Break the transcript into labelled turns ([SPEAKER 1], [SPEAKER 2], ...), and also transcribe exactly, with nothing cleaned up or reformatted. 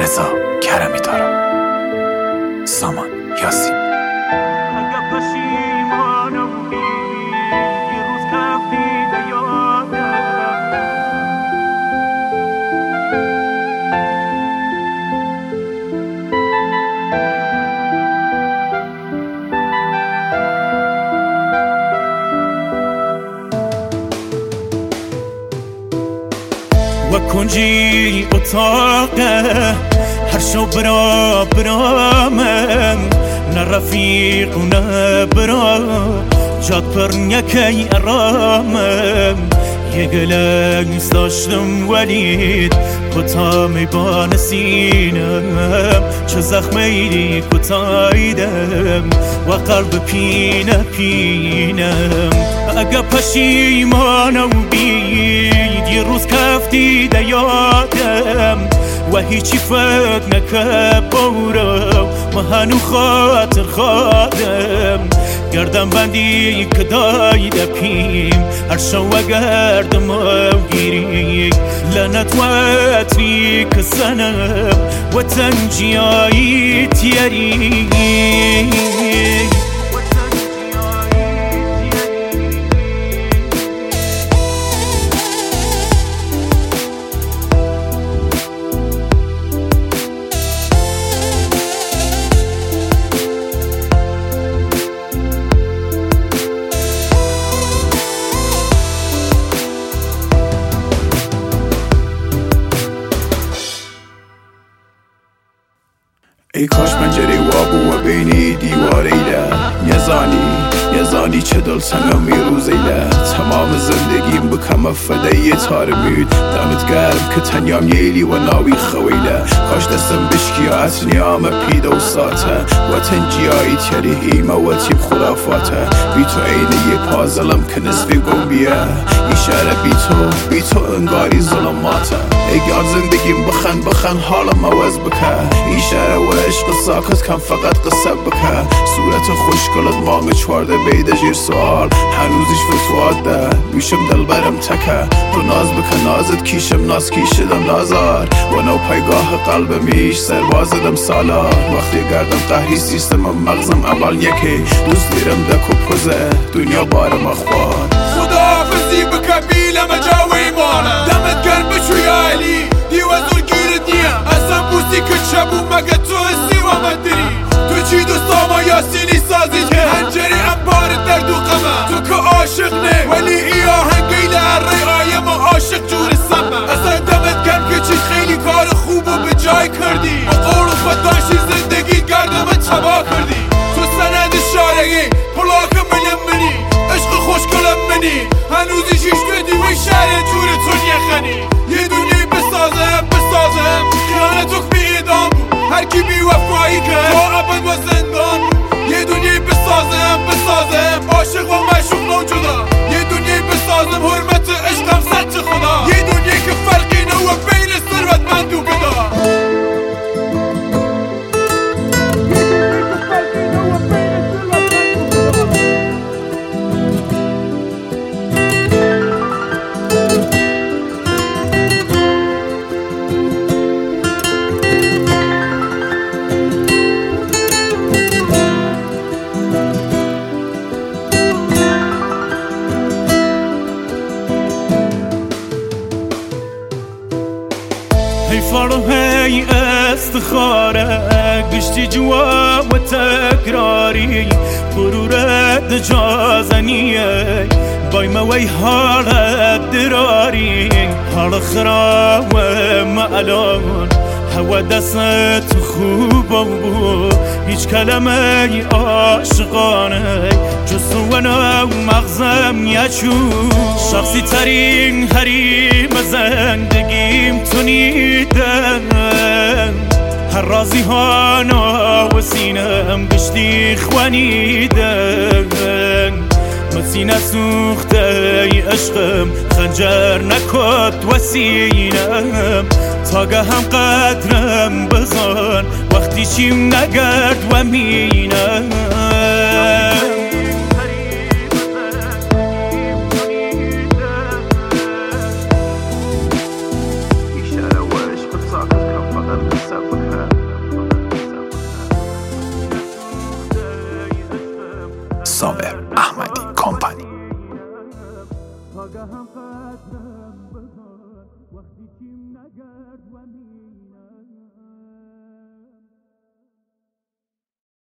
[SPEAKER 1] رضا کرمی دارم. سامان یاسین.
[SPEAKER 2] و کنجی اتاقه هر شو برا برامم نه رفیق و نه برا جاد پر نکی ارامم یه گلنس داشتم ولید کتا میبان سینم چه زخمی کتایدم و قلب پینه پینم اگه پشیمانم بید یه روز کفتی ده یادم و هیچی فکر نکه بورم و هنو خاطر خادم گردم بندی که دایده پیم هر شو گردم و گیری لنت و اتری که سنم و تنجیایی تیری
[SPEAKER 3] ای کاش پنجره وابو و بینی دیواریله یزانی یزانی چه دل سنم میروزیله تمام زندگیم بکم فدای تارمید دمت گرم که تنیام ییلی و ناوی خویله کاش دستم بشکیات نیام پیدا و ساته و تنجیایی تیری هیمه و تیب خرافاته بی تو عینه یه پازلم که نصفی گوبیه ایشاره بی تو بی تو انگاری ظلماته ای گار زندگیم بخن بخن حالم عوض بکه ایشاره و عشق ساکت کم فقط قصه بکه صورت خوشگلت مانگ چوارده بیده جیر سوال هنوزش فتوات ده بیشم دل برم تکه تو ناز بکن نازت کیشم ناز کیشدم نازار و نو پایگاه قلب میش سربازدم سالار وقتی گردم قهری سیستمم مغزم اول یکی دوست دیرم دکو پوزه دنیا بارم اخوار
[SPEAKER 4] خداحافظی بکه بیلم جاوی مانه دمت گرم بشو یا علی دیوزور گیرت نیم اصلا بوسی که چبو مگه تو هستی و من دری تو چی دوستاما یاسینی سازی که هنجری انبارت در دو قمه تو که عاشق نه ولی ای آهنگی در ری آیه ما عاشق جور سمه اصلا دمت گرم که چی خیلی کار خوب و به جای کردی با قول و خودداشتی زندگی گردم تبا کردی تو سند شارگی پلاک ملم منی عشق خوشگلم منی هنوزی شیش بدی و شهر جور تو نیخنی یه دنیای بسازم بسازم خیانتو بی ادام هر کی بی وفایی کرد تا ابد و زندان یه دنیای بسازم بسازم عاشق و معشوق نوجودا یه دنیای بسازم حرمت عشقم سچ خدا یه دنیای که فرقی نو بین ثروتمند و گدا
[SPEAKER 2] هی فرو هی استخاره گشتی جوا و تکراری غرورت جازنیه بای موی حالت دراری حال خراب و معلان هوا دست خوب بود هیچ کلمه عاشقانه جز تو و نو مغزم یچو شخصی ترین حریم زندگیم تو نیدم هر رازی ها و سینم گشتی خوانیدم مسینه سوخته ای عشقم خنجر نکد و سینم تاگه هم قدرم بزن وقتی چیم نگرد و مینم
[SPEAKER 3] ایشاره و عشق ساکت کم فقط قصه بکن.
[SPEAKER 1] صابر احمدی کمپانی.
[SPEAKER 2] آگاهم قدرم بزن وقتی کیم نگرد و